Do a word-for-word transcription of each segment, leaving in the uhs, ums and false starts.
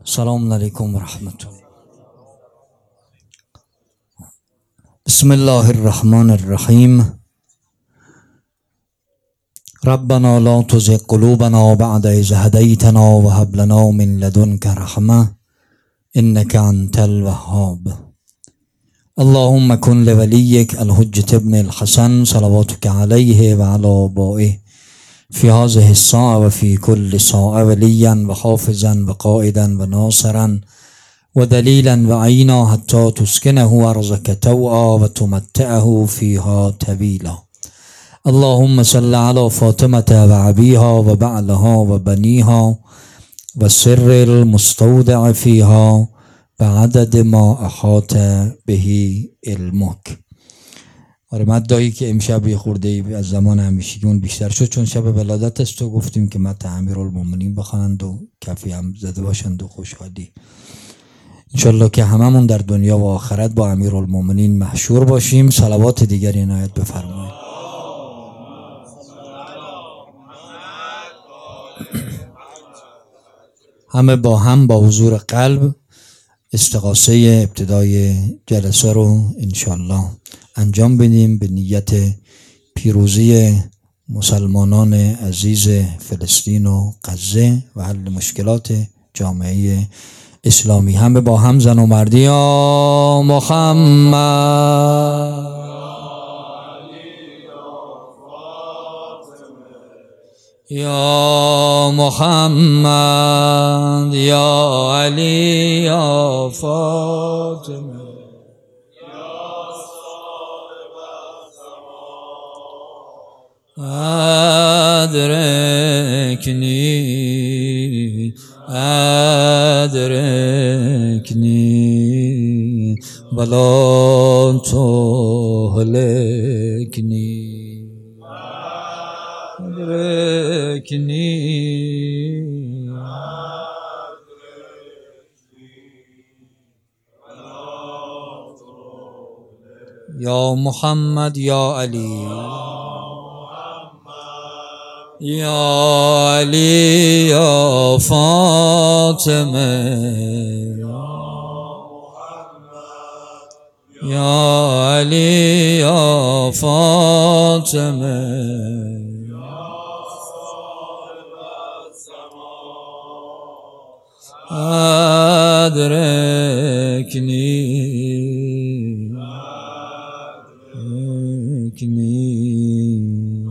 السلام علیکم و رحمت الله. بسم الله الرحمن الرحیم. ربنا لا تزغ قلوبنا بعد إذ هديتنا وهب لنا من لدنك رحمة إنك أنت الوهاب. اللهم كن لوليك الحجة ابن الحسن صلواتك عليه وعلى آبائه في هذه الساعة وفي كل ساعة وليا وحافظا وقائدا وناصرا ودليلا وعينا حتى تسكنه أرضك توعا وتمتعه فيها طويلا. اللهم صل على فاطمة وأبيها وبعلها وبنيها والسر المستودع فيها بعدد ما احاط به علمك. آره مدعی که امشب یه خورده از زمان همیشگیمون بیشتر شد، چون شب ولادت است و گفتیم که مدح امیرالمومنین بخوانند و کفی هم زده باشند و خوشحالی. انشالله که هممون در دنیا و آخرت با امیرالمومنین محشور باشیم. صلوات دیگری عنایت بفرمایید. همه با هم با حضور قلب استغاثه ابتدای جلسه رو انشالله انجام بدیم به نیت پیروزی مسلمانان عزیز فلسطین و غزه و حل مشکلات جامعه اسلامی. همه با هم زن و مردی یا محمد یا محمد یا علی یا فاطمه ادرکنی ادرکنی ولا تهلکنی ادرکنی یا محمد یا علی یا علی یا فاطمه یا علی یا فاطمه ادرکنی ادرکنی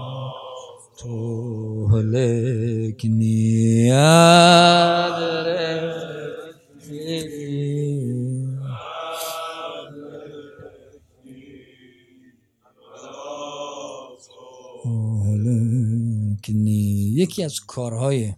تهلکنی ادرکنی. یکی از کارهای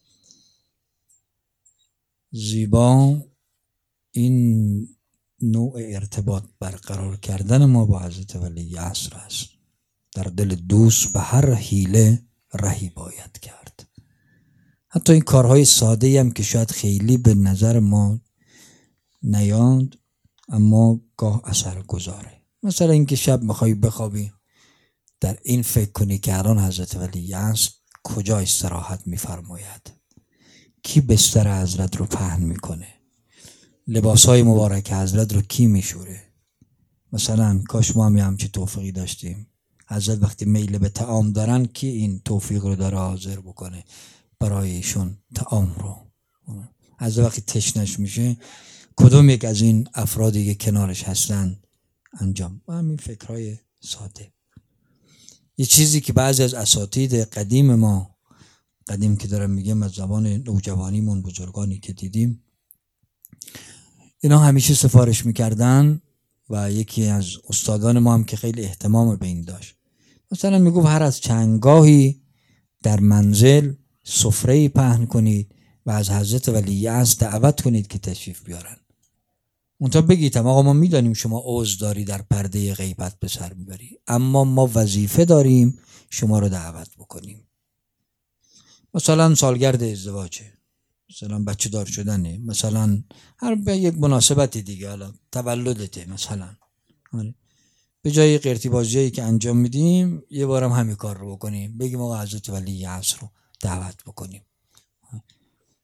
زیبا این نوع ارتباط برقرار کردن ما با حضرت ولی عصر است. در دل دوست به هر حیله رهی باید کرد. حتی این کارهای ساده هم که شاید خیلی به نظر ما نیاد اما گاه اثر گذاره. مثلا اینکه شب میخوای بخوابی در این فکر کنی که الان حضرت ولی عصر کجا استراحت میفرماید، کی بستر حضرت رو پهن میکنه، لباسهای مبارک حضرت رو کی میشوره. مثلا کاش ما هم همچی توفیقی داشتیم. حضرت وقتی میل به طعام دارن کی این توفیق رو داره حاضر بکنه برای ایشون طعام رو. حضرت وقتی تشنش میشه کدوم یک از این افرادی که کنارش هستن انجام. و همین فکرهای ساده. یه چیزی که بعضی از اساتید قدیم ما، قدیم که دارم میگم از زبان نوجوانیمون، بزرگانی که دیدیم، اینا همیشه سفارش میکردن و یکی از استادان ما هم که خیلی اهتمام به این داشت، مثلا میگفت هر از چندگاهی در منزل سفره‌ای پهن کنید و از حضرت ولی عصر دعوت کنید که تشریف بیارن. منتها بگید آقا ما میدانیم شما عذر داری در پرده غیبت به سر میبری، اما ما وظیفه داریم شما رو دعوت بکنیم. مثلا سالگرد ازدواجه، مثلا بچه دار شدنه، مثلا هر به یک مناسبت دیگه، حالا تولدته مثلا، به جای قرتی بازیایی که انجام میدیم یه بارم همین کار رو بکنیم، بگیم آقا حضرت ولی عصر رو دعوت بکنیم.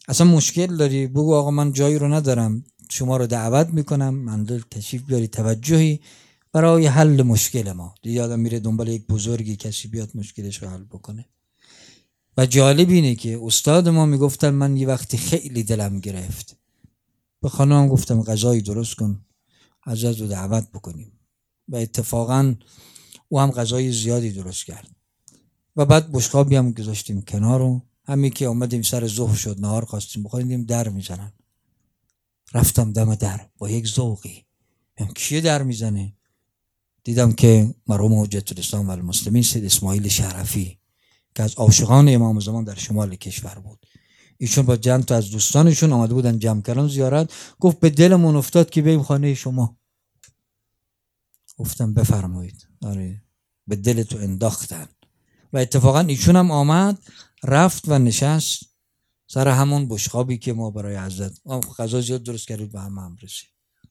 اصلا مشکل داری بگو آقا من جایی رو ندارم، شما رو دعوت میکنم منزل تشریف بیاری، توجهی برای حل مشکل ما. دیگه آدم میره دنبال یک بزرگی کسی بیاد مشکلش رو حل بکنه. و جالب اینه که استاد ما میگفتن من یه وقتی خیلی دلم گرفت، به خانم گفتم غذایی درست کن عزیز رو دعوت بکنیم، و اتفاقا او هم غذای زیادی درست کرد و بعد بشقابی هم گذاشتیم کنار رو. همین که اومدیم سر ظهر شد نهار خواستیم بخوریم در میزنن. رفتم دم در با یک ذوقی، هم کیه در میزنه؟ دیدم که مرحوم حجت الاسلام و المسلمین سید اسماعیل شرفی که از عاشقان امام زمان در شمال کشور بود، ایشون با چند تا از دوستانشون آمده بودن جمع کردن زیارت. گفت به دلمون افتاد که بریم خانه شما. گفتم بفرمایید. آره به دل تو انداختن. و اتفاقا ایشون هم آمد رفت و نشست سر همون بشقابی که ما برای حضرت غذا زیاد درست کردیم به هم هم رسید.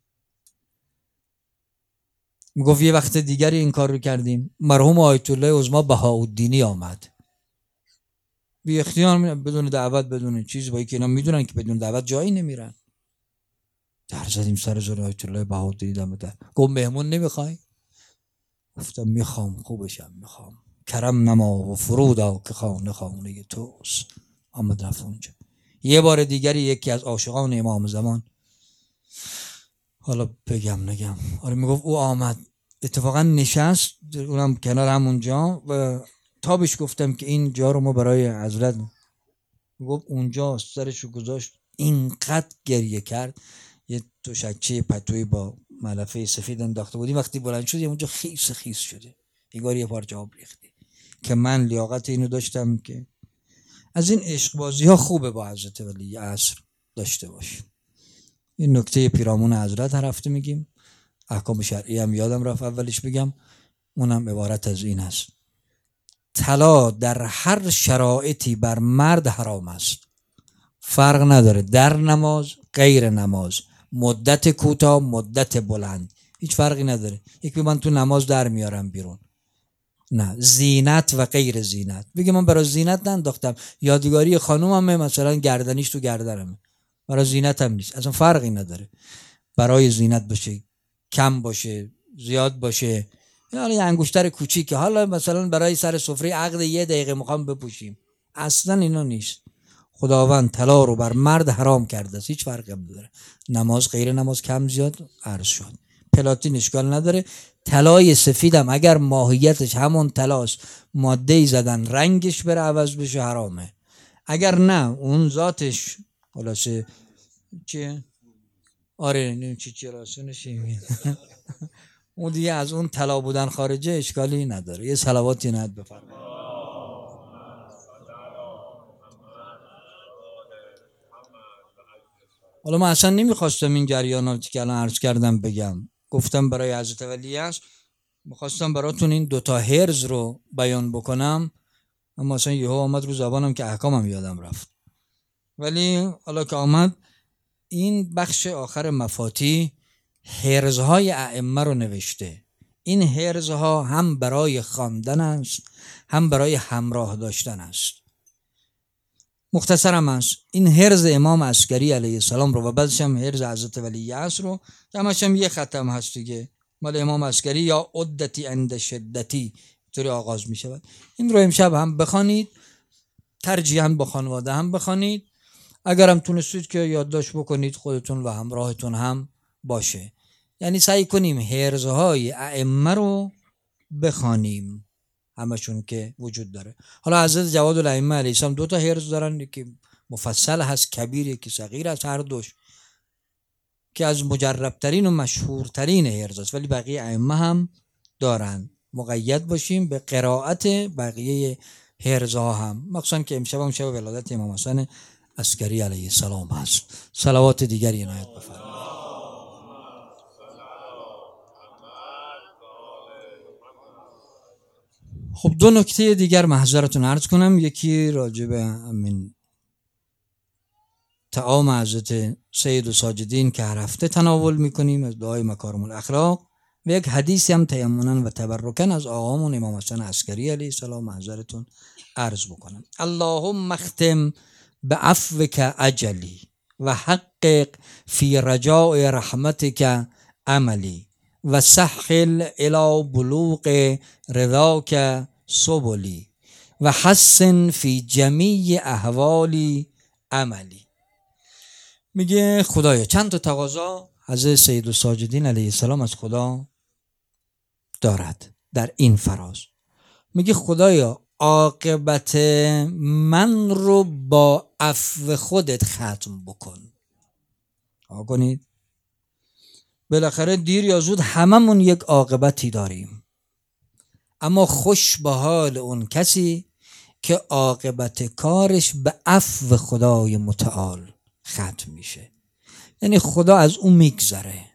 میگفت یه وقت دیگری این کار رو کردیم، مرحوم آیت الله عظما بهاءالدینی آمد بی اختیار بدون دعوت بدون چیز، با اینکه اینا میدونن که بدون دعوت جایی نمیرن. در زدیم سر زور آیت الله بهاءالدینی دم در. گفت مهمون نمیخوای؟ گفتم میخوام، خوبشم میخوام. کرم نما و فرودا که خانه خانه توست. آمد رفت اونجا. یه بار دیگری یکی از عاشقان امام زمان، حالا بگم نگم، آره میگفت او آمد اتفاقا نشست اونم کنار همونجا و تابش گفتم که این جا رو ما برای حضرت، گفت اونجا سرشو گذاشت اینقدر گریه کرد. یه تشکچه پتوی با ملافه سفید انداخته بودیم، وقتی بلند شد اونجا خیس خیس شده، انگار یه پارچه آب ریخته. که من لیاقت اینو داشتم که از این عشق بازی ها خوبه با حضرت ولی عصر داشته باش. این نکته پیرامون حضرت هر هفته میگیم، احکام شرعی هم یادم رفت اولش بگم، اونم عبارت از این هست: طلا در هر شرایطی بر مرد حرام است، فرق نداره در نماز غیر نماز، مدت کوتاه مدت بلند، هیچ فرقی نداره. یک من تو نماز در میارم بیرون، نه زینت و غیر زینت. بگه من برای زینت ننداختم، یادگاری خانومم مثلا گردنیش تو گردنمه، برای زینت هم نیست، اصلا فرقی نداره. برای زینت باشه، کم باشه، زیاد باشه، حالا یه انگشتر کوچیکه، حالا مثلا برای سر سفره عقد یه دقیقه میخوام بپوشیم، اصلا اینا نیست. خداوند طلا رو بر مرد حرام کرده است، هیچ فرقی هم نداره. نماز غیر نماز کم زیاد عرض شد. پلاتین اشکال نداره. طلای سفیدم اگر ماهیتش همون طلاست، ماده ای زدن رنگش بره عوض بشه حرامه. اگر نه اون ذاتش خلاصه چیه؟ آره نیم چی چی راسونشی اون دیگه از اون طلا بودن خارجه اشکالی نداره. یه صلواتی نهد بفرمایید. حالا من اصلا نمیخواستم این جریاناتی که الان عرض کردم بگم، گفتم برای حضرت ولی است، میخواستم براتون این دوتا هرز رو بیان بکنم، اما اصلا یهو آمد رو زبانم که احکامم یادم رفت. ولی حالا که آمد این بخش آخر مفاتی هرزهای ائمه رو نوشته. این هرزها هم برای خواندن است هم برای همراه داشتن است. مختصرم است، این هرز امام عسکری علیه السلام رو و بعدش هم هرز حضرت ولی عصر رو که همش هم یه ختم هست دیگه، مال امام عسکری یا عدتی عند شدتی طوری آغاز می شود. این رو امشب هم بخوانید، ترجیحاً با خانواده هم بخوانید، اگر هم تونستید که یادداشت بکنید خودتون و همراهتون هم باشه. یعنی سعی کنیم هرزهای ائمه رو بخوانیم، همشون که وجود داره. حالا حضرت جواد الائمه علیه السلام دو تا هرز دارن که مفصل هست، کبیر که صغیر است، هر دوش که از مجربترین و مشهورترین هرز است، ولی بقیه ائمه هم دارن. مقید باشیم به قرائت بقیه هرزها هم، مخصوصا که امشب هم شب ولادت امام حسن عسکری علیه السلام هست. صلوات دیگری عنایت بفرمایید. خب دو نکته دیگر محضرتون عرض کنم. یکی راجع به همین طعام حضرت سید و ساجدین که هر هفته تناول میکنیم از دعای مکارم الاخلاق، و یک حدیثی هم تیمنا و تبرکن از آقامون امام حسن عسکری علیه السلام محضرتون عرض بکنم. اللهم اختم به عفوک اجلی و حقق فی رجاء رحمتک عملی و سهل الی بلوغ رضاک سبلی و حسن فی جمیع احوالی عملی. میگه خدایا چند تا تقاضا حضرت سید الساجدین علیه السلام از خدا دارد در این فراز. میگه خدایا عاقبت من رو با عفو خودت ختم بکن. آگاه کنید بالاخره دیر یا زود هممون یک عاقبتی داریم، اما خوش به حال اون کسی که عاقبت کارش به عفو خدای متعال ختم میشه. یعنی خدا از اون میگذره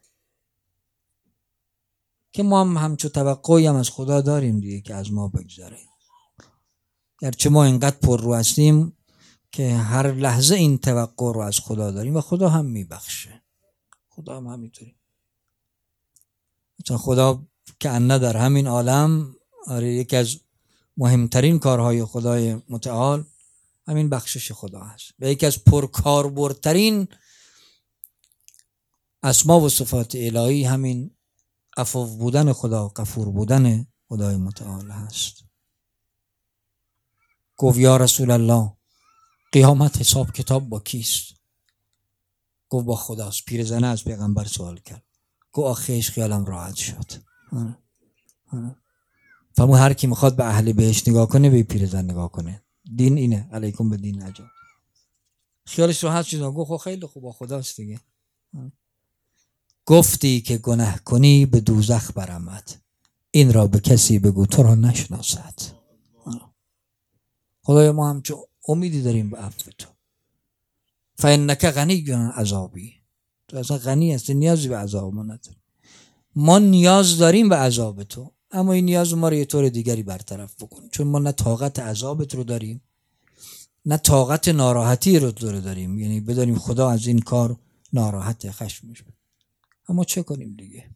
که ما هم همچو توقعی هم از خدا داریم دیگه که از ما بگذره. گرچه ما اینقدر پر رو هستیم که هر لحظه این توقع رو از خدا داریم و خدا هم میبخشه. خدا هم همینطوری. مثلا خدا که انه در همین عالم آره یکی از مهمترین کارهای خدای متعال همین بخشش خدا هست و یکی از پرکاربردترین اسما و صفات الهی همین عفو بودن خدا، غفور بودن خدای متعال هست. گفت یا رسول الله قیامت حساب کتاب با کیست؟ گفت با خداست. پیرزنه از پیغمبر سوال کرد. گفت آخیش خیالم راحت شد. فرمود هر کی میخواد به اهل بهشت نگاه کنه به پیرزن نگاه کنه. دین اینه، علیکم به دین نجات. خیالش راحت شد. گفت خیلی خوب با خداست دیگه. گفتی که گناه کنی به دوزخ برمت، این را به کسی بگو تو را نشناسد. خدای ما هم چه امیدی داریم به عفو تو. فانک غنی عذابی، تو اصلا غنی هستی، نیازی به عذاب ما نداری. ما نیاز داریم به عذاب تو، اما این نیاز ما رو یه طور دیگری برطرف بکن، چون ما نه طاقت عذابت رو داریم نه طاقت ناراحتی رو داریم. یعنی بدانیم خدا از این کار ناراحت، خشمش. اما چه کنیم دیگه؟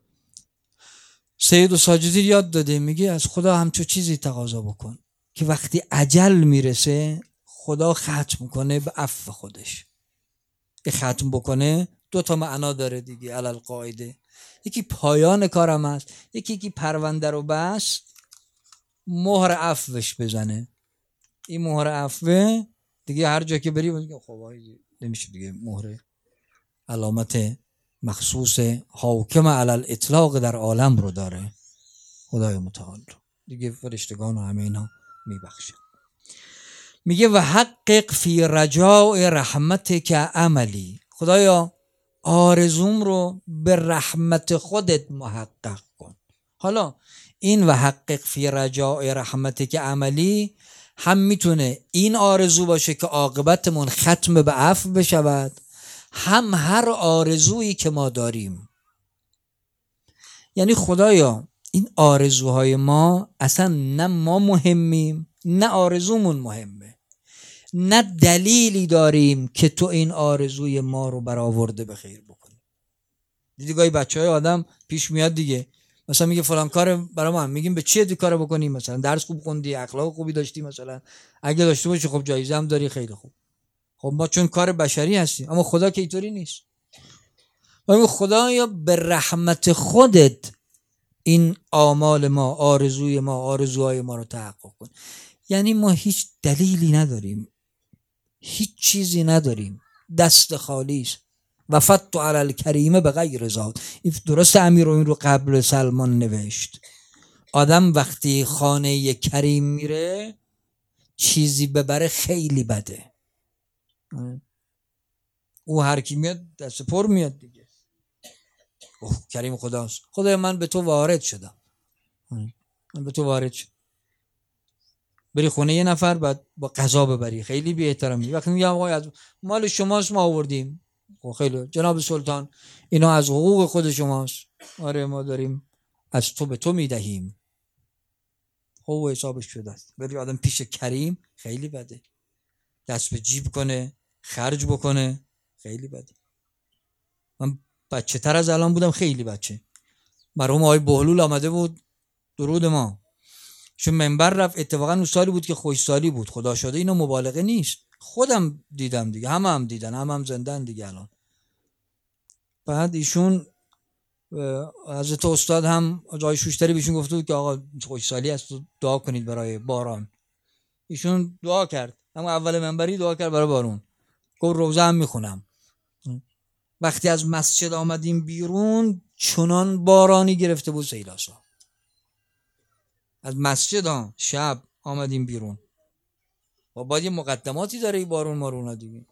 سید الساجدین یاد داده، میگه از خدا همچو چیزی تقاضا بکن که وقتی اجل میرسه خدا ختم کنه به عفو خودش. که ختم بکنه دو تا معنا داره دیگه علل قاعده. یکی پایان کارم هست، یکی یکی پرونده رو بس مهر عفوش بزنه. این مهر عفو دیگه هر جا که بری بگی خب نمیشه دیگه، مهر علامت مخصوص حاکم علی الاطلاق در عالم رو داره خدای متعال رو دیگه. فرشتگان و همه اینا میبخشه. میگه و حقق فی رجاء رحمتک عملی، خدایا آرزوم رو به رحمت خودت محقق کن. حالا این و حقق فی رجاء رحمتک عملی هم میتونه این آرزو باشه که عاقبتمون ختم به عفو بشود، هم هر آرزویی که ما داریم. یعنی خدایا این آرزوهای ما اصلا نه ما مهمیم نه آرزومون مهمه، نه دلیلی داریم که تو این آرزوی ما رو برآورده به خیر بکنی. دیدی گاهی بچهای آدم پیش میاد دیگه، مثلا میگه فلان کار برام هم میگیم به چیه دی کارو بکنی، مثلا درس خوب خوندی، اخلاق خوبی داشتی، مثلا اگه داشته باشی خب جایزه هم داری، خیلی خوب. خب ما چون کار بشری هستیم، اما خدا که اینطوری نیست. و خدایا به رحمت خودت این آمال ما، آرزوی ما، آرزوهای ما رو تحقق کن. یعنی ما هیچ دلیلی نداریم، هیچ چیزی نداریم، دست خالی است. وفدت علی الکریم به غیر زاد. درست امیر این رو قبل سلمان نوشت. آدم وقتی خانه کریم میره چیزی ببره خیلی بده. او هر کی میاد دست پر میاد دیگه. اوه کریم خداست. خدای من به تو وارد شدم، من به تو وارد شدم. بری خونه یه نفر بعد با قضا ببری، خیلی بی احترامی. وقتی میگم آقا از مال شماست ما آوردیم، خب خیلی جناب سلطان اینا از حقوق خود شماست. آره ما داریم از تو به تو میدهیم، حقوق حسابش شده است. بری آدم پیش کریم خیلی بده، دست به جیب کنه، خرج بکنه، خیلی بده. من بچه تر از الان بودم، خیلی بچه. مرحوم آقای بهلول آمده بود درود ما، چون منبر رفت، اتفاقا اون سالی بود که خوش سالی بود، خدا شده اینو مبالغه نیست، خودم دیدم دیگه، همه هم دیدن، همه هم زندن دیگه الان. بعد ایشون حضرت استاد هم جای شوشتری بیشون گفته بود که آقا خوشسالی است، دعا کنید برای باران. ایشون دعا کرد، اما اول منبری دعا کرد برای بارون، گفت روزه هم میخونم. وقتی از مسجد آمدیم بیرون چنان بارانی گرفته بود سیلاسا. از مسجد ها شب آمدیم بیرون و باید یه مقدماتی داره این بارون مارونا دیگه.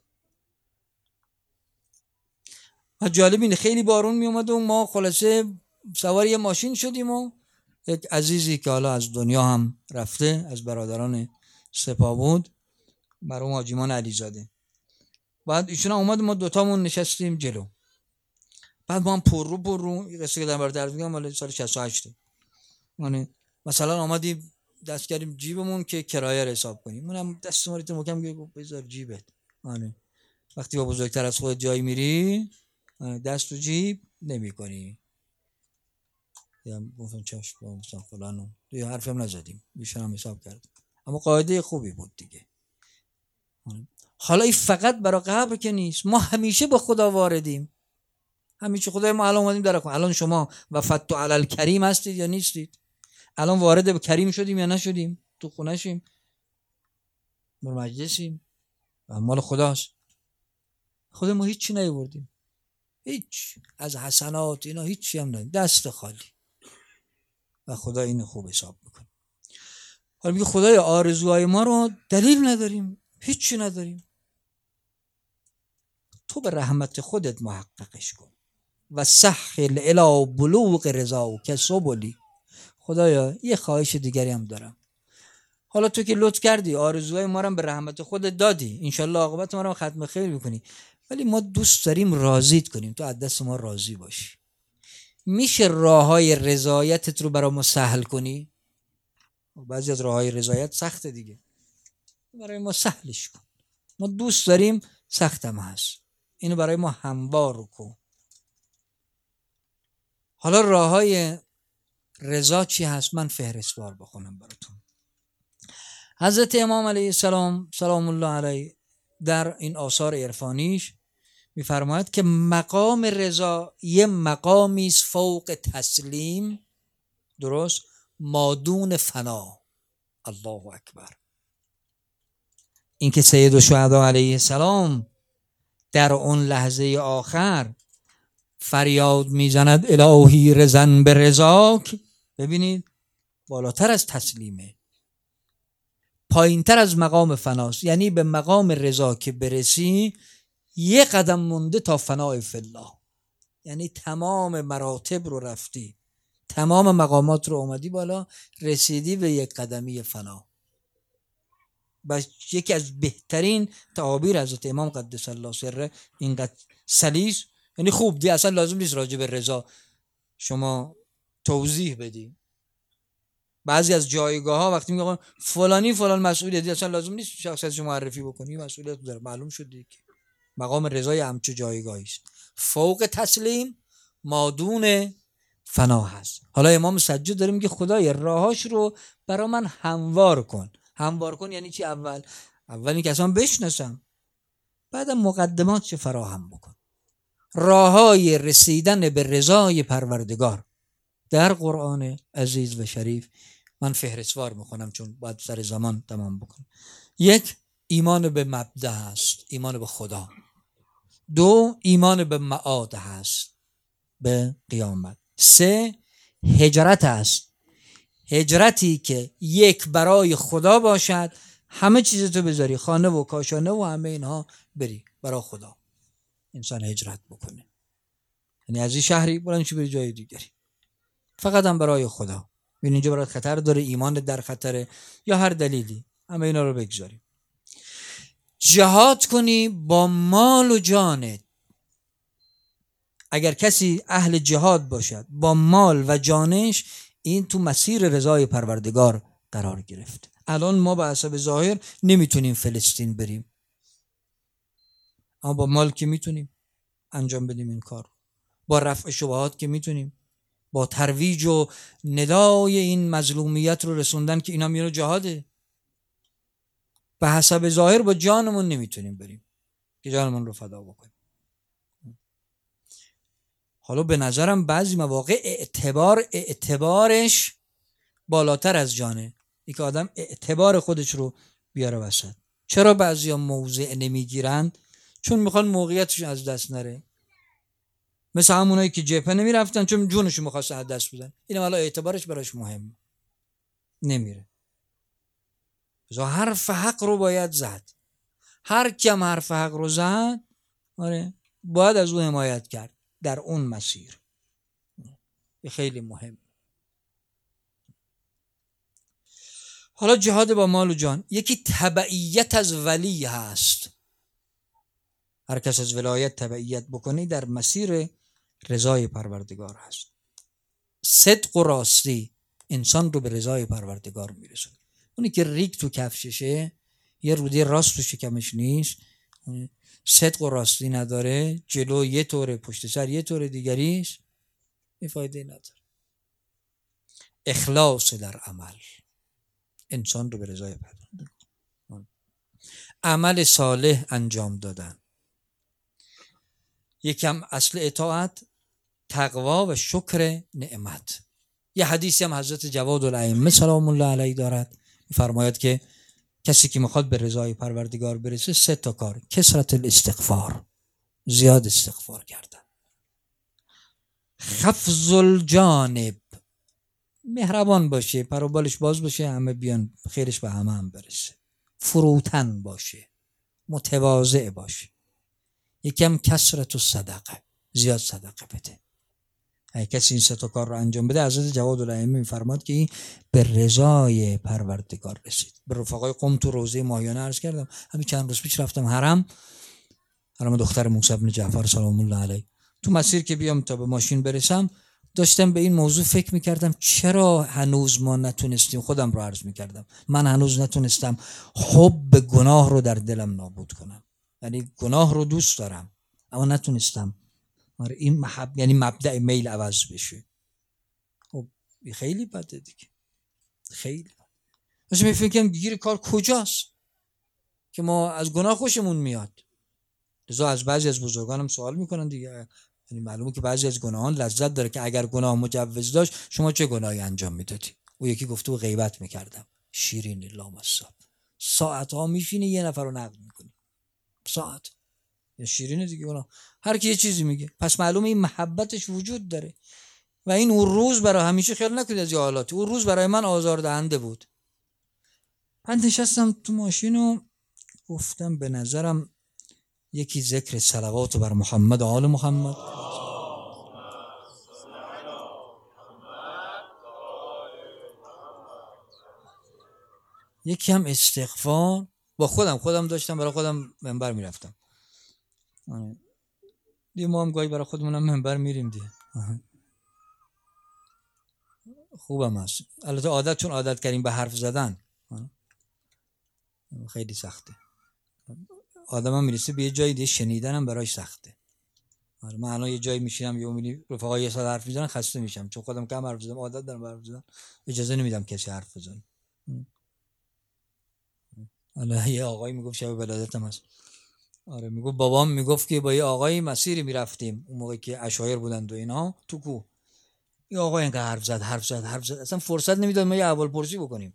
و جالب اینه خیلی بارون می اومد و ما خلاصه سوار یه ماشین شدیم و یک عزیزی که حالا از دنیا هم رفته از برادران سپاه بود، مرحوم حاجی مان علیزاده، بعد ایشون اومد ما دوتامون نشستیم جلو. بعد ما هم پر رو پر رو قصه که در برای درد میگم مال سال شصت و هشت، یعنی مثلا آمدیم دست کردیم جیبمون که کرایه رو حساب کنیم، اونم دست ما رو محکم گفت بذار جیبت. آره وقتی با بزرگتر از خود جای میری دست تو جیب نمی کنی. یا گفتم چشم با مثلا فلانو دیگه حرفم نزدیم، بیشتر هم حساب کرد، اما قاعده خوبی بود دیگه. حالا این فقط برای قبر که نیست، ما همیشه با خدا واردیم، همیشه خدای ما الان اومدیم در کن. الان شما وفتو علی الکریم هستید یا نیستید؟ الان وارد به کریم شدیم یا نشدیم؟ تو خونه شیم، در مجلسیم، مال خداست. خود ما هیچی نیاوردیم، هیچ از حسنات اینا هیچی هم نداریم، دست خالی، و خدا اینو خوب حساب میکنه. حالا میگه خدای آرزوهای ما رو دلیل نداریم، هیچی نداریم، تو به رحمت خودت محققش کن و سهل الی بلوغ رضا که سبلی. خدایا یه خواهش دیگری هم دارم، حالا تو که لطف کردی آرزوهای ما رو به رحمت خودت دادی، انشالله عاقبت ما رو ختم خیر بکنی، ولی ما دوست داریم راضیت کنیم، تو از دست ما راضی باشی. میشه راههای رضایتت رو برای ما سهل کنی؟ بعضی از راههای رضایت سخته دیگه، برای ما سهلش کن، ما دوست داریم، سختم هست، اینو برای ما هموار کن. حالا راههای رضا چی هست؟ من فهرستوار بخونم براتون. حضرت امام علیه السلام سلام الله علیه در این آثار عرفانیش میفرماید که مقام رضا یه مقامی است فوق تسلیم، درست، مادون فنا. الله اکبر. این که سید الشهدا علیه السلام در اون لحظه آخر فریاد میزند الهی رضا به رضاک، ببینید بالاتر از تسلیمه، پایینتر از مقام فناست، یعنی به مقام رضا که برسی یه قدم مونده تا فنای فی الله، یعنی تمام مراتب رو رفتی، تمام مقامات رو اومدی بالا، رسیدی به یک قدمی فنا. و یکی از بهترین تعابیر حضرت امام قدس الله سره اینقدر سلیس، یعنی خوب دی، اصلا لازم نیست راجع به رضا شما توضیح بدی. بعضی از جایگاه ها وقتی میگن فلانی فلان مسئولیتی، اصلا لازم نیست شخصیتش معرفی بکنی، مسئولیت داره، معلوم شد دیگه. مقام رضای همچه جایگاهی است، فوق تسلیم، مادون فنا هست. حالا امام سجاد داره میگه خدای راهاش رو برا من هموار کن. هموار کن یعنی چی؟ اول اول اینکه اصلا بشناسم، بعدم مقدمات چه فراهم بکن. راههای رسیدن به رضای پروردگار در قرآن عزیز و شریف من فهرستوار میکنم چون باید سر زمان تمام بکنم. یک، ایمان به مبدأ هست، ایمان به خدا. دو، ایمان به معاد هست، به قیامت. سه، هجرت هست، هجرتی که یک برای خدا باشد، همه چیزتو بذاری، خانه و کاشانه و همه اینها بری برای خدا، انسان هجرت بکنه، یعنی از این شهری بلند شو بری جای دیگری، فقط هم برای خدا. ببین اینجا برات خطر داره، ایمان در خطره یا هر دلیلی، همه اینا رو بگذاری. جهاد کنی با مال و جانت. اگر کسی اهل جهاد باشد با مال و جانش، این تو مسیر رضای پروردگار قرار گرفت. الان ما به حسب ظاهر نمیتونیم فلسطین بریم، اما با مال که میتونیم انجام بدیم این کار، با رفع شبهات که میتونیم، با ترویج و ندای این مظلومیت رو رسوندن که اینا میره جهاده. به حسب ظاهر با جانمون نمیتونیم بریم که جانمون رو فدا بکنیم. حالا به نظرم بعضی مواقع اعتبار اعتبارش بالاتر از جانه، این که آدم اعتبار خودش رو بیاره وسط. چرا بعضیا موضع نمیگیرن؟ چون میخوان موقعیتشون از دست نره. مثل همونایی که جبهه نمیرفتن چون جونشون میخواست از دست بدن، اینم حالا اعتبارش براش مهم نمیره. بذار حرف حق رو باید زد. هر کیم حرف حق رو زد، آره، باید از اون حمایت کرد در اون مسیر. خیلی مهم. حالا جهاد با مال و جان، یکی تبعیت از ولی هست. هر کس از ولایت تبعیت بکنی در مسیر رضای پروردگار هست. صدق و راستی انسان رو به رضای پروردگار میرسونه. اونی که ریگ تو کفششه، یه روده راست تو شکمش نیست، صدق و راستی نداره، جلو یه طوره پشت سر یه طور دیگریش، این فایده نداره. اخلاص در عمل انسان رو به رضای پروردگار، عمل صالح انجام دادن. یکم اصل اطاعت تقوا و شکر نعمت. یه حدیثی هم حضرت جواد الائمه سلام الله علیه دارد، می‌فرماید که کسی که میخواد به رضای پروردگار برسه سه تا کار: کثرت الاستغفار، زیاد استغفار کردن، خفض الجانب، مهربان باشه، پر و بالش باز باشه، همه بیان خیرش به همه هم برسه، فروتن باشه، متواضع باشه. یکم کثرت الصدقه، زیاد صدقه بده. اگه کسی این سه تا کار رو انجام بده، حضرت جواد الائمه میفرماد که این به رضای پروردگار رسید. به رفقای قم تو روضه ماهیانه عرض کردم، همین چند روز پیش رفتم حرم، حرم دختر موسی بن جعفر سلام الله علیه. تو مسیر که بیام تا به ماشین برسم، داشتم به این موضوع فکر میکردم چرا هنوز ما نتونستیم، خودم رو عرض میکردم، من هنوز نتونستم حب گناه رو در دلم نابود کنم. یعنی گناه رو دوست دارم اما نتونستم این محب، یعنی مبدأ میل عوض بشه. خب خیلی بده دیگه، خیلی بده. مثلا می فکرم گیر کار کجاست که ما از گناه خوشمون میاد. لذا از بعضی از بزرگانم سوال میکنن دیگه، یعنی معلومه که بعضی از گناهان لذت داره که اگر گناه مجوز داشت شما چه گناهی انجام میدادی؟ او یکی گفته و غیبت میکردم. شیرین لامصب، ساعت ها میشینی یه نفر رو نقد میکنی، ساعت یا شیرین دیگه گناه. هر کی یه چیزی میگه، پس معلومه این محبتش وجود داره. و این اون روز برای همیشه خیال نکنید از این حالاتی، اون روز برای من آزاردهنده بود. من نشستم تو ماشین و گفتم به نظرم یکی ذکر صلوات بر محمد و آل محمد، یکی هم استغفار. با خودم خودم داشتم برای خودم منبر میرفتم دیگه، ما هم گاهی برای خودمونم منبر میریم دیگه، خوبم هست. البته عادت، چون عادت کردیم به حرف زدن خیلی سخته. آدم هم میرسه به یه جایی دیگه شنیدنم برایش سخته. من الان یه جایی میشینم یه میبینی رفقا یه ساعت حرف میزنن، خسته میشم چون خودم کم حرف زدم، عادت دارم حرف زدن، اجازه نمیدم کسی حرف بزنه. حالا یه آقایی میگفت شب ولادتم هست، آره، میگفت بابام میگفت که با یه آقایی مسیری میرفتیم اون موقعی که عشایر بودن و اینا تو کوه، این آقا اینقدر حرف زد حرف زد حرف زد اصلا فرصت نمیداد ما یه احوالپرسی بکنیم.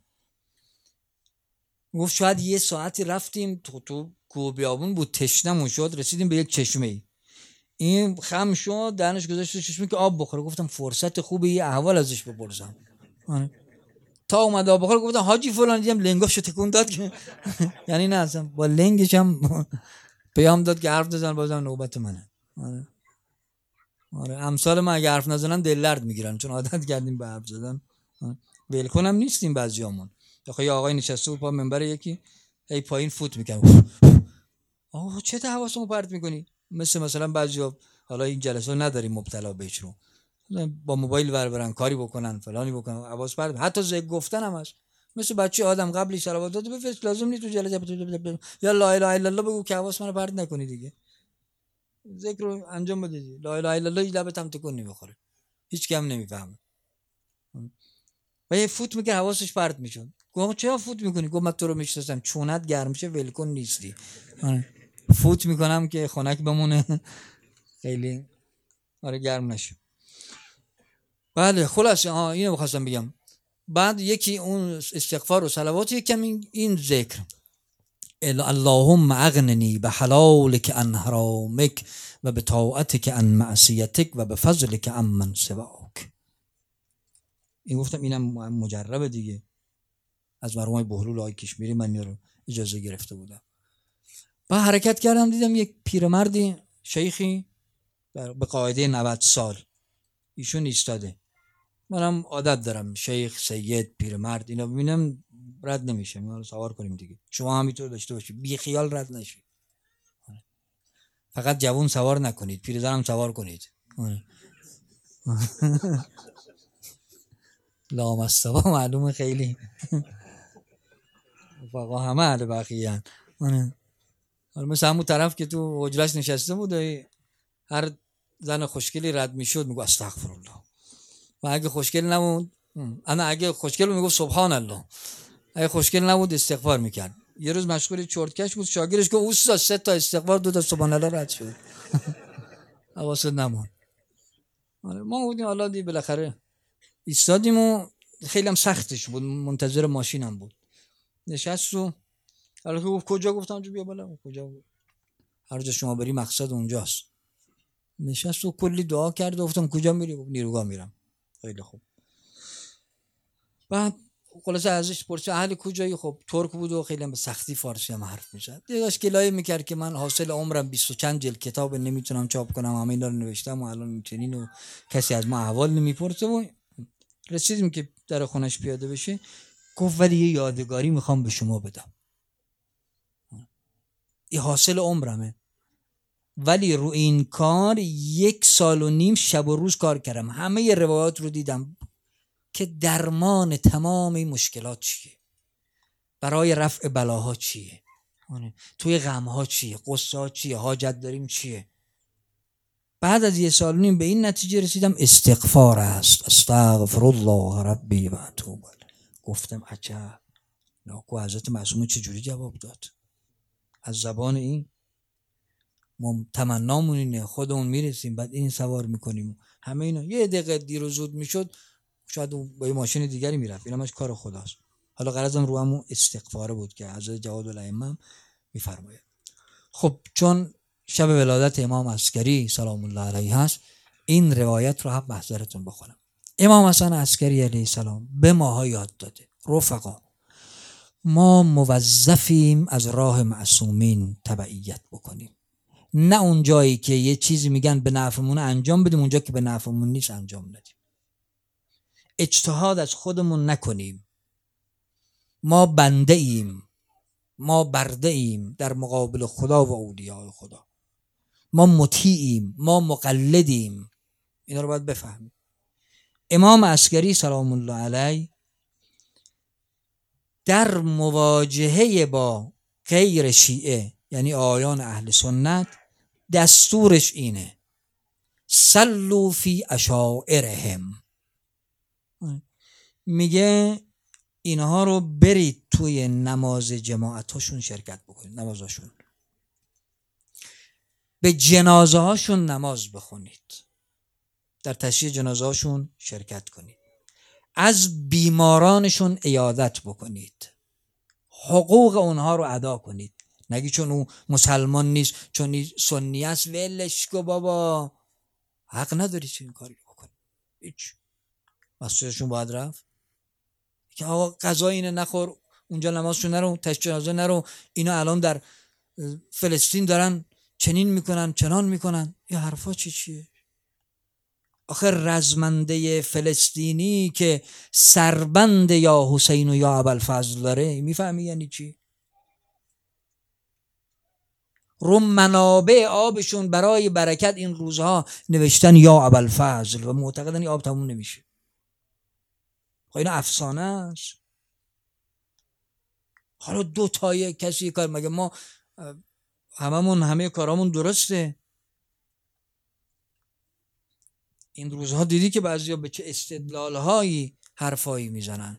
گفت شاید یه ساعتی رفتیم تو تو کوه بیابون بود، تشنمون شد، رسیدیم به یک چشمه ای، این خم شد دهنش گذاشت چشمه که آب بخوره. گفتم فرصت خوبه یه احوال ازش بپرسم. تا اومد آب بخوره گفتم حاجی فلان، دیدم لنگاشو تکون داد که یعنی نه اصلا با لنگش هم پیام داد که حرف نزن، بازم نوبت منه. آره آره امثال من اگه حرف نزنن دل درد میگیرن چون عادت کردیم به حرف زدن. ول کنم نیستیم بعضیامون. آخه یه آقای نشسته بود پا منبر یکی، هی پایین فوت میکنه، آه چه حواسمو پرت میکنی؟ مثل مثلا بعضیا حالا این جلسه نداریم مبتلا بهش رو، با موبایل ور برن کاری بکنن فلانی بکنن، حواس پرت، حتی ذکر گفتن هم هست. مثل بچه آدم قبلی صلوات داده بفرست، لازم نیست تو جلسه یا لا اله الا الله بگو که حواس منو پرت نکنی دیگه. ذکر رو انجام بده، لا اله الا الله لبت هم تکون نمیخوره، هیچ کم نمیفهمه. و یه فوت میکرد حواسش پرت میشد. گفتم چرا فوت میکنی؟ گفت من تو رو میشناسم، چونت گرم شه ولکن نیستی. فوت میکنم که خنک بمونه خیلی آره گرم نشه. بله خلاصه ها اینو بخواستم بگم. بعد یکی اون استغفار و صلوات، یکم این, این ذکر اللهم اغننی بحلالک عن حرامک و بطاعتک عن معصیتک و بفضلک عن من سواک. این گفتم اینم مجربه دیگه، از مرحوم بهلول آقای کشمیری من رو اجازه گرفته بودم. بعد حرکت کردم دیدم یک پیرمردی شیخی به قاعده نود سال ایشون ایستاده. منم عادت دارم شیخ سید پیرمرد اینا ببینم رد نمیشه، ما رو سوار کنیم دیگه. شما همینطور داشته باشید، بی خیال رد نشید. فقط جوان سوار نکنید، پیرزنم سوار کنید. لامصبا معلومه خیلی فقط همه اهل بقیه‌ان. حالا مثل همون طرف که تو حجرش نشسته بود هر زن خوشگلی رد میشد میگو استغفرالله، و اگه خوشگل نبود انا اگه خوشگل بود میگو سبحان الله، اگه خوشگل نبود استغفار میکرد. یه روز مشغول چرتکش بود، شاگردش گفت اوستا سه تا استغفار دو تا سبحان الله رد شد. حواست نمون. ما بودیم حالا دی بالاخره ایستادیم و خیلی هم سختش بود، منتظر ماشینم بود. نشست و حالا که گفت کجا، گفتم جو بیا بالا. کجا بود؟ هر جا شما بری مقصد اونجاست. نشست و کلی دعا کرد. گفتم کجا میری؟ گفت نیروگاه میرم. خیلی خوب. بعد خلاصه ازش پرسید اهل کجایی؟ خب ترک بود و خیلی به سختی فارسی هم حرف میزد. دیگه گلایه میکرد که من حاصل عمرم بیست و چند جلد کتاب نمیتونم چاپ کنم، همه اینا رو نوشتم و الان میتونین و کسی از ما احوال نمیپرسه. و رسیدیم که در خونش پیاده بشه. گفت ولی یه یادگاری میخوام به شما بدم، این حاصل عمرمه، ولی رو این کار یک سال و نیم شب و روز کار کردم، همه روایات رو دیدم که درمان تمام این مشکلات چیه، برای رفع بلاها چیه، توی غمها چیه، قصه ها چیه، حاجت داریم چیه. بعد از یه سال و نیم به این نتیجه رسیدم استغفار است. استغفر الله ربی و اتوب الیه. گفتم عجب، ناکو حضرت معصومه چجوری جواب داد؟ از زبان این ما تمنامون اینه خودمون میرسیم بعد این سوار میکنیم همه اینا. یه دقیقه دیر و زود میشد شاید با یه ماشین دیگری میرفت، اینمش کار خداست. حالا غرضم رو همون استغفاره بود که حضرت جواد الائمه میفرماید. خب چون شب ولادت امام عسکری سلام الله علیه هست، این روایت رو هم محضرتون بخونم. امام حسن عسکری علیه السلام به ماها یاد داده رفقا ما موظفیم از راه معصومین تبعیت بکنیم، نه اون جایی که یه چیزی میگن به نفعمون انجام بدیم، اونجا که به نفعمون نیست انجام ندیم. اجتهاد از خودمون نکنیم. ما بنده ایم، ما برده ایم در مقابل خدا و اولیاء خدا. ما مطیعیم، ما مقلدیم. اینا رو باید بفهمیم. امام عسکری سلام الله علیه در مواجهه با غیر شیعه یعنی آیان اهل سنت دستورش اینه صلوا فی اشائرهم، میگه اینها رو برید توی نماز جماعتاشون شرکت بکنید، نمازاشون، به جنازه هاشون نماز بخونید، در تشییع جنازه هاشون شرکت کنید، از بیمارانشون عیادت بکنید، حقوق اونها رو ادا کنید. نگی چون اون مسلمان نیست، چون سنی است ولش کو بابا، حق نداری چه این کاری بکنی. هیچ مسجدشون باید رفت که آقا غذا اینه نخور، اونجا نمازشون نرو، تشییع جنازه نرو، اینا الان در فلسطین دارن چنین میکنن چنان میکنن. این حرفا چی چیه؟ آخر رزمنده فلسطینی که سربند یا حسین و یا ابوالفضل داره میفهمی یعنی چی؟ رو منابع آبشون برای برکت این روزها نوشتن یا ابوالفضل و معتقدن این آب تموم نمیشه. خب این افسانه است. حالا دو تای کسی کار، مگه ما هممون همه کارامون درسته؟ این روزها دیدی که بعضیا به چه استدلال‌هایی حرفایی میزنن.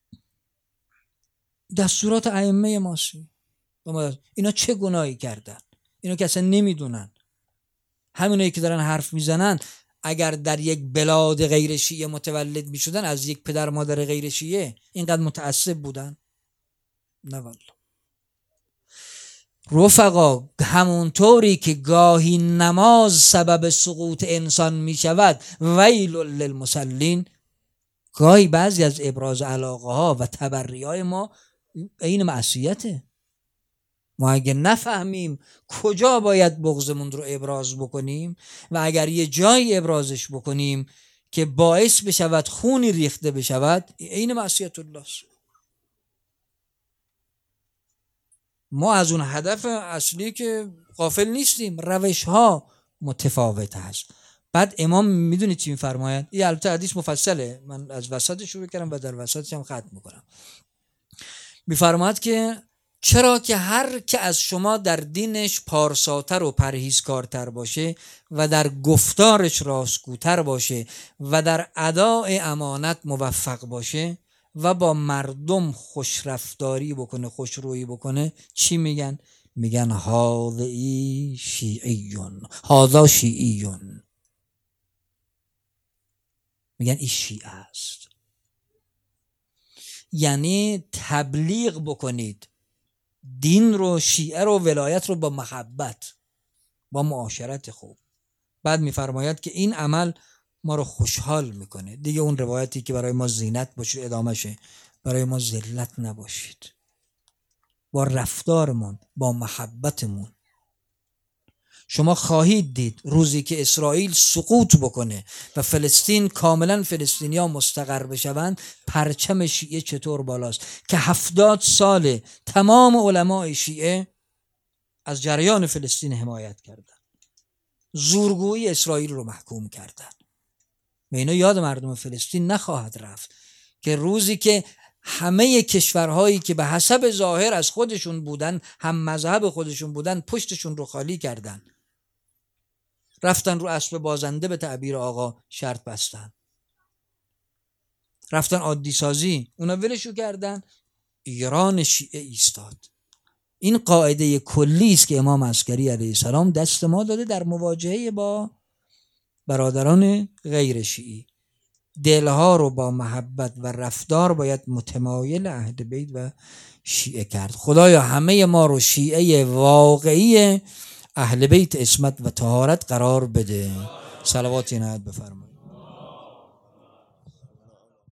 دستورات ائمه ماست. اینا چه گناهی کردن؟ اینا که اصلا نمیدونن. همینایی که دارن حرف میزنن اگر در یک بلاد غیر شیعه متولد میشدن از یک پدر مادر غیر شیعه اینقدر متعصب بودن؟ نه والله. رفقا، همونطوری که گاهی نماز سبب سقوط انسان میشود، ویل للمصلین، گاهی بعضی از ابراز علاقه ها و تبری های ما این معصیته. ما اگه نفهمیم کجا باید بغضمون رو ابراز بکنیم و اگر یه جایی ابرازش بکنیم که باعث بشود خونی ریخته بشود، این معصیت الله است. ما از اون هدف اصلی که غافل نیستیم، روش ها متفاوت هست. بعد امام میدونید چی میفرماید؟ این البته حدیث مفصله، من از وسط شروع کردم و در وسطش هم ختم میکنم. میفرماید که چرا که هر که از شما در دینش پارساتر و پرهیزکارتر باشه و در گفتارش راستگوتر باشه و در اداء امانت موفق باشه و با مردم خوشرفتاری بکنه، خوشرویی بکنه، چی میگن؟ میگن هاذی شیعیون، هاذا شیعیون، میگن این شیعه است. یعنی تبلیغ بکنید دین رو، شیعه رو، ولایت رو با محبت، با معاشرت خوب. بعد میفرماید که این عمل ما رو خوشحال میکنه. دیگه اون روایتی که برای ما زینت باشه ادامه شه، برای ما ذلت نباشید. با رفتارمون، با محبتمون. شما خواهید دید روزی که اسرائیل سقوط بکنه و فلسطین کاملا فلسطینیا مستقر بشوند، پرچم شیعه چطور بالاست که هفتاد سال تمام علمای شیعه از جریان فلسطین حمایت کردن، زورگویی اسرائیل رو محکوم کردن. و اینا یاد مردم فلسطین نخواهد رفت که روزی که همه کشورهایی که به حسب ظاهر از خودشون بودن، هم مذهب خودشون بودن، پشتشون رو خالی کردن، رفتن رو اسب بازنده به تعبیر آقا شرط بستن، رفتن عادی سازی، اونا ولشو کردن، ایران شیعه ایستاد. این قاعده کلی است که امام عسکری علیه السلام دست ما داده در مواجهه با برادران غیر شیعی. دلها رو با محبت و رفتار باید متمایل اهل بیت و شیعه کرد. خدایا همه ما رو شیعه واقعی اهل بیت عصمت و طهارت قرار بده. صلوات عنایت بفرما.